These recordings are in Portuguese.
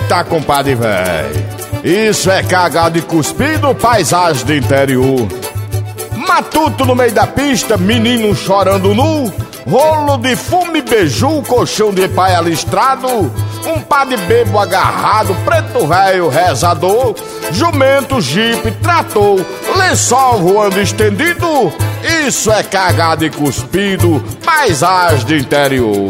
Eita, compadre véi, isso é cagado e cuspido, paisagem do interior. Matuto no meio da pista, menino chorando nu, rolo de fumo e beiju, colchão de pai alistrado, um pá de bebo agarrado, preto velho rezador, jumento, jipe, trator, lençol voando estendido. Isso é cagado e cuspido, paisagem do interior.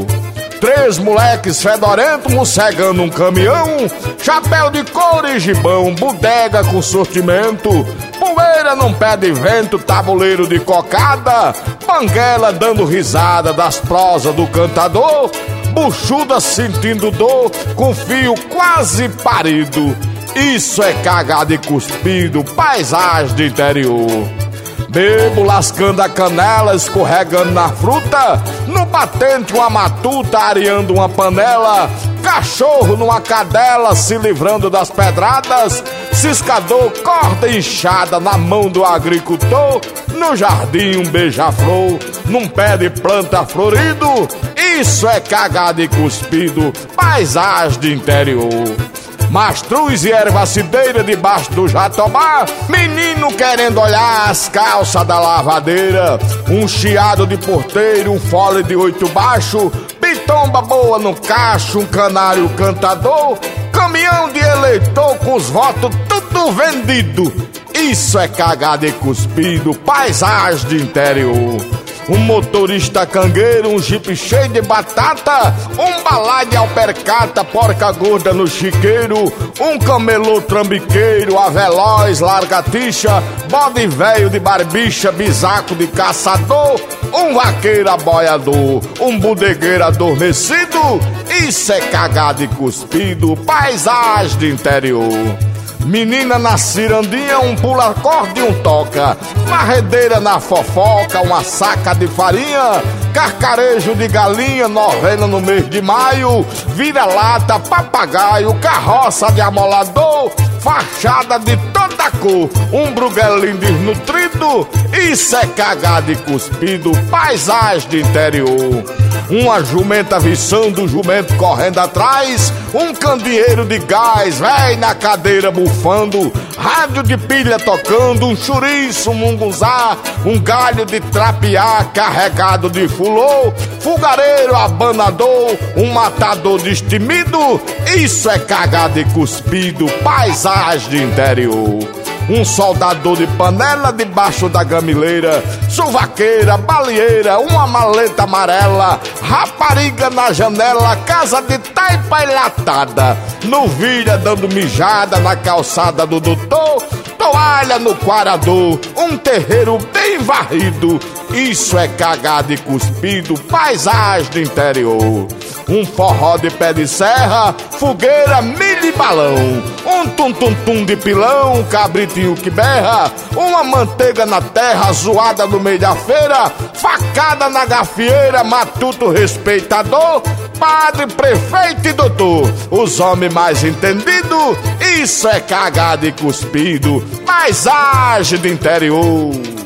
3 moleques fedorentos mocegando um caminhão, chapéu de couro e gibão, bodega com sortimento, poeira num pé de vento, tabuleiro de cocada, banguela dando risada das prosas do cantador, buchuda sentindo dor com fio quase parido. Isso é cagado e cuspido, paisagem do interior. Bebo lascando a canela, escorregando na fruta, no batente uma matuta areando uma panela, cachorro numa cadela se livrando das pedradas, ciscador, corda inchada na mão do agricultor, no jardim um beija-flor, num pé de planta florido. Isso é cagado e cuspido, paisagem do interior. Mastruz e ervacideira debaixo do jatobá, menino querendo olhar as calças da lavadeira, um chiado de porteiro, um fole de 8 baixo, pitomba boa no cacho, um canário cantador, caminhão de eleitor com os votos tudo vendido. Isso é cagado e cuspido, paisagem do interior. Um motorista cangueiro, um jipe cheio de batata, um balai de alpercata, porca gorda no chiqueiro, um camelô trambiqueiro, a veloz, largatixa, bode velho de barbicha, bisaco de caçador, um vaqueiro aboiador, um bodegueiro adormecido. Isso é cagado e cuspido, paisagem do interior. Menina na cirandinha, um pula-corda e um toca, varredeira na fofoca, uma saca de farinha, carcarejo de galinha, novena no mês de maio, vira-lata, papagaio, carroça de amolador, fachada de toda cor, um bruguelinho desnutrido. Isso é cagado e cuspido, paisagem do interior. Uma jumenta viçando, um jumento correndo atrás, um candeeiro de gás, véi na cadeira bufando, rádio de pilha tocando, um chouriço, um munguzá, um galho de trapear carregado de fulô, fogareiro abanador, um matador destemido. Isso é cagado e cuspido, paisagem do interior. Um soldador de panela debaixo da gamileira, suvaqueira, baleeira, uma maleta amarela, rapariga na janela, casa de taipa enlatada, novilha dando mijada na calçada do doutor, toalha no quarador, um terreiro bem varrido. Isso é cagado e cuspido, paisagem do interior. Um forró de pé de serra, fogueira, milho e balão, um tum-tum-tum de pilão, um cabritinho que berra, uma manteiga na terra, zoada no meio da feira, facada na gafieira, matuto respeitador, padre, prefeito e doutor, os homens mais entendidos. Isso é cagado e cuspido, paisagem do interior.